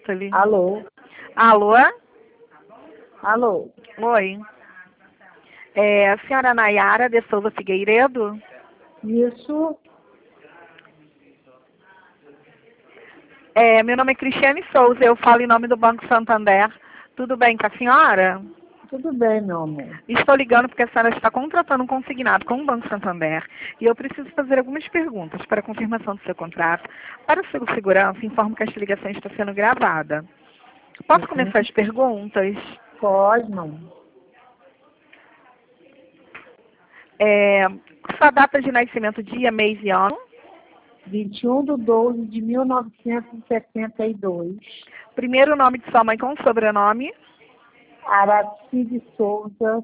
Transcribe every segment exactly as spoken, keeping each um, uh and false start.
ali. Alô? Alô? Alô? Oi. É a senhora Nayara de Souza Figueiredo? Isso? É, meu nome é Cristiane Souza, eu falo em nome do Banco Santander. Tudo bem com a senhora? Tudo bem, meu amor. Estou ligando porque a senhora está contratando um consignado com o Banco Santander e eu preciso fazer algumas perguntas para a confirmação do seu contrato. Para sua segurança, informo que esta ligação está sendo gravada. Posso começar as perguntas? Pode, não. É, sua data de nascimento, dia, mês e ano? vinte e um de doze de mil novecentos e setenta e dois. Primeiro nome de sua mãe com sobrenome? Araci de Souza.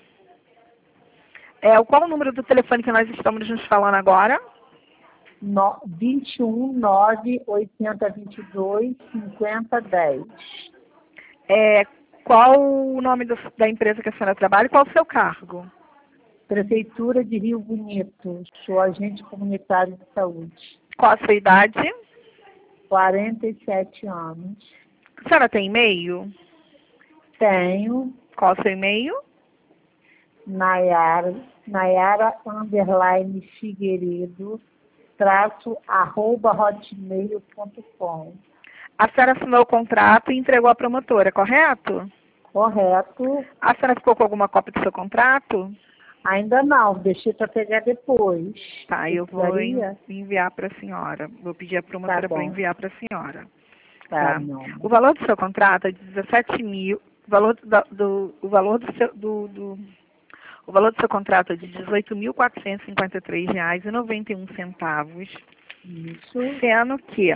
É, qual o número do telefone que nós estamos nos falando agora? No, vinte e um, nove, oitenta, vinte e dois, cinquenta, dez. É, qual o nome do, da empresa que a senhora trabalha e qual o seu cargo? Prefeitura de Rio Bonito. Sou agente comunitário de saúde. Qual a sua idade? quarenta e sete anos. A senhora tem e-mail? Tenho. Qual o seu e-mail? Nayara, Nayara underline Figueiredo, traço, arroba hotmail ponto com. A senhora assinou o contrato e entregou à promotora, correto? Correto. A senhora ficou com alguma cópia do seu contrato? Ainda não, deixei para pegar depois. Tá, eu vou en- Precisaria? enviar para a senhora. Vou pedir à promotora Tá para bom. enviar para a senhora. Tá, Tá. não. O valor do seu contrato é de dezessete mil. O valor do, do, o valor do seu do, do o valor do seu contrato é de dezoito mil quatrocentos e cinquenta e três reais e noventa e um centavos, Isso. sendo que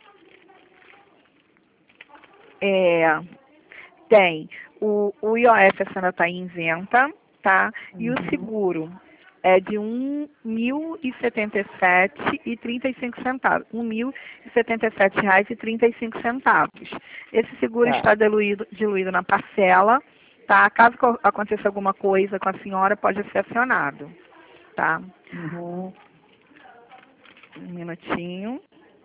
é, tem o, o I O F, a senhora está isenta, tá? E o Uhum. seguro é de um mil e setenta e sete reais e trinta e cinco centavos. um mil e setenta e sete reais e trinta e cinco centavos. Esse seguro Tá. está diluído, diluído na parcela, tá? Caso co- aconteça alguma coisa com a senhora, pode ser acionado, tá? Uhum. Um minutinho.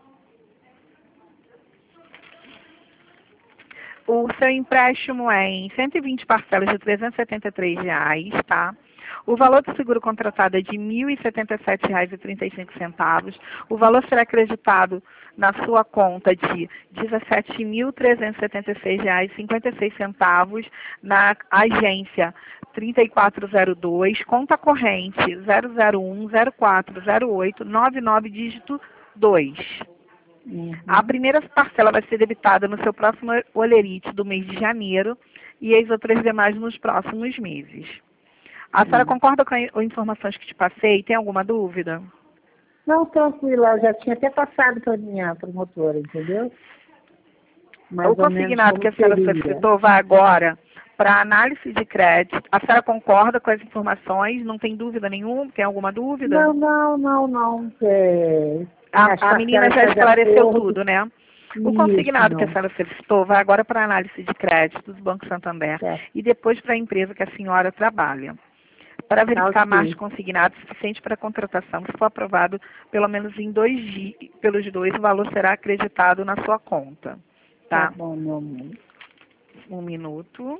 O seu empréstimo é em cento e vinte parcelas de trezentos e setenta e três reais, tá? O valor do seguro contratado é de mil e setenta e sete reais e trinta e cinco centavos. O valor será acreditado na sua conta de dezessete mil trezentos e setenta e seis reais e cinquenta e seis centavos na agência trinta e quatro zero dois, conta corrente zero zero um zero quatro zero oito nove nove dígito dois. Uhum. A primeira parcela vai ser debitada no seu próximo olerite do mês de janeiro e as outras demais nos próximos meses. A senhora Uhum. concorda com as informações que te passei? Tem alguma dúvida? Não, tranquila, eu já tinha até passado para minha promotora, entendeu? Mais O ou menos consignado como que a senhora seria. solicitou vai agora para análise de crédito. A senhora concorda com as informações? Não tem dúvida nenhuma? Tem alguma dúvida? Não, não, não, não. É, as A, a menina parcelas já estão de esclareceu acordo. tudo, né? O Isso, consignado que a não. senhora solicitou vai agora para análise de crédito do Banco Santander Certo. e depois para a empresa que a senhora trabalha. Para verificar a Ok. margem consignada suficiente para a contratação, se for aprovado pelo menos em dois dias, pelos dois, o valor será acreditado na sua conta. Tá Tá? bom, meu amor. Um minuto.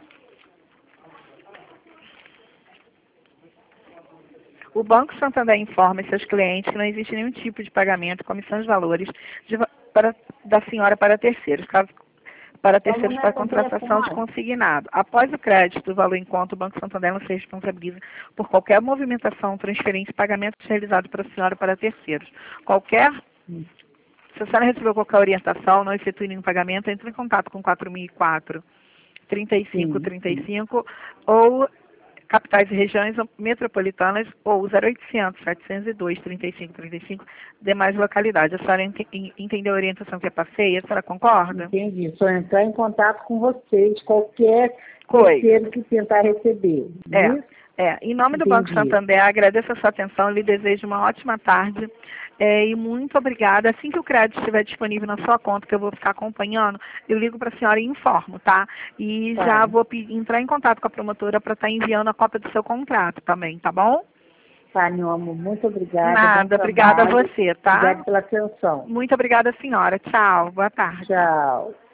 O Banco Santander informa seus clientes que não existe nenhum tipo de pagamento, comissão de valores de, va- para, da senhora para terceiros, caso para terceiros para contratação de consignado. Após o crédito do valor em conta, o Banco Santander não se responsabiliza por qualquer movimentação, transferência, pagamento realizado para a senhora para terceiros. Qualquer, se a senhora recebeu qualquer orientação, não efetue nenhum pagamento, entre em contato com quatro mil e quatro, trinta e cinco trinta e cinco ou capitais e regiões metropolitanas ou zero oitocentos, setecentos e dois, trinta e cinco trinta e cinco, demais localidades. A senhora ente- entendeu a orientação que eu passei? A senhora concorda? Entendi. Só entrar em contato com vocês, qualquer Coisa. terceiro que tentar receber. É, Isso? é. Em nome do Banco Entendi. Santander, agradeço a sua atenção, lhe desejo uma ótima tarde é, e muito obrigada. Assim que o crédito estiver disponível na sua conta, que eu vou ficar acompanhando, eu ligo para a senhora e informo, tá? E Tá. já vou pe- entrar em contato com a promotora para estar enviando a cópia do seu contrato também, tá bom? Tá, meu amor. Muito obrigada. Nada, bom obrigada a trabalho. você, tá? Obrigada pela atenção. Muito obrigada, senhora. Tchau, boa tarde. Tchau.